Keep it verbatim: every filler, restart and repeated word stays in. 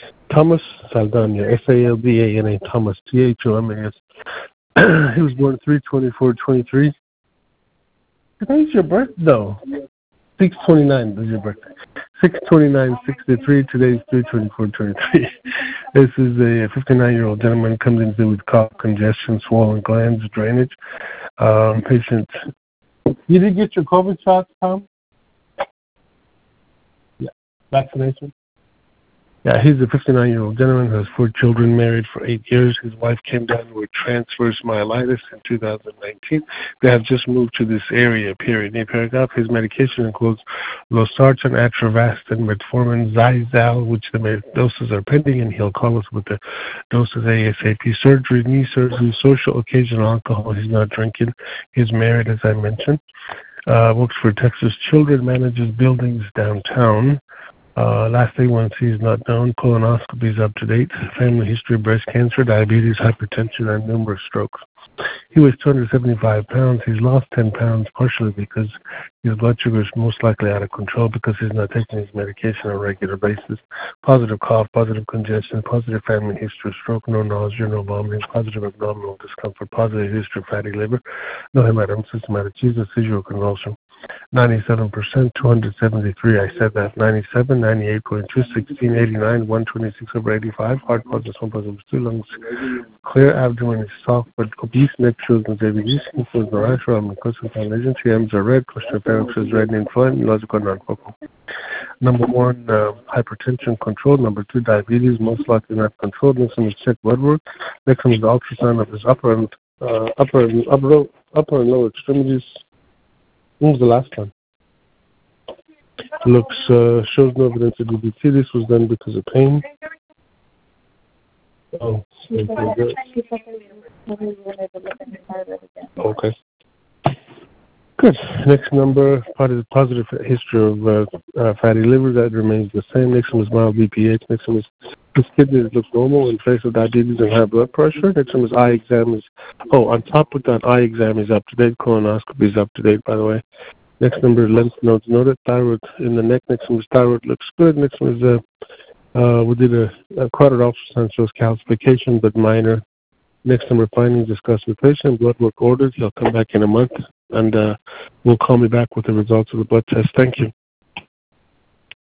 Thomas Saldana, S A L D A N A, Thomas, T H O M A S. He was born three twenty-four twenty-three. Today's your birthday, though. six twenty-nine is your birthday. six twenty-nine sixty-three. Today's three twenty-four twenty-three. This is a fifty-nine-year-old gentleman comes in with cough, congestion, swollen glands, drainage. Um, patient. You did get your COVID shots, Tom? Yeah. Vaccination? Yeah, he's a fifty-nine-year-old gentleman who has four children, married for eight years. His wife came down with transverse myelitis in two thousand nineteen. They have just moved to this area, period. New paragraph. His medication includes losartan, atrovastin, metformin, Zizal, which the doses are pending, and he'll call us with the doses ASAP. Surgery, knee surgery, social occasion alcohol. He's not drinking. He's married, as I mentioned. Uh, works for Texas Children, manages buildings downtown. Uh, last A one C is not known. Colonoscopy is up to date. Family history of breast cancer, diabetes, hypertension, and numerous strokes. He weighs two hundred seventy-five pounds. He's lost ten pounds partially because his blood sugar is most likely out of control because he's not taking his medication on a regular basis. Positive cough, positive congestion, positive family history of stroke, no nausea, no vomiting, positive abdominal discomfort, positive history of fatty liver, no hematum, systematic Jesus, seizure convulsion. ninety-seven percent, two hundred seventy-three. I said that. ninety-seven, ninety-eight point two, sixteen, eighty-nine, one twenty-six over eighty-five. Heart positive, one positive, two lungs. Clear abdomen is soft but obese. Neck shows and diabetes. Influence the rasher. I'm in lesion. T Ms are red. Question pharynx is red and inflamed. Logical non-focal. Number one, uh, hypertension controlled. Number two, diabetes, most likely not controlled. Next one is check blood work. Next one is ultrasound of his upper and uh, upper and upper, upper and lower extremities. When was the last time? Looks, uh, shows no evidence of D V T. This was done because of pain. Oh, okay. Good. Next number, part of the positive history of uh, uh, fatty liver, that remains the same. Next one is mild B P H. Next one is his kidneys look normal in face of diabetes and high blood pressure. Next one is eye exam is, oh, on top of that, eye exam is up to date. Colonoscopy is up to date, by the way. Next number, lymph nodes noted. Thyroid in the neck. Next one is thyroid looks good. Next one is, uh, uh, we did a, a carotid ultrasound shows calcification, but minor. Next number, findings discussed with patient. Blood work ordered. He'll come back in a month, and uh, will call me back with the results of the blood test. Thank you.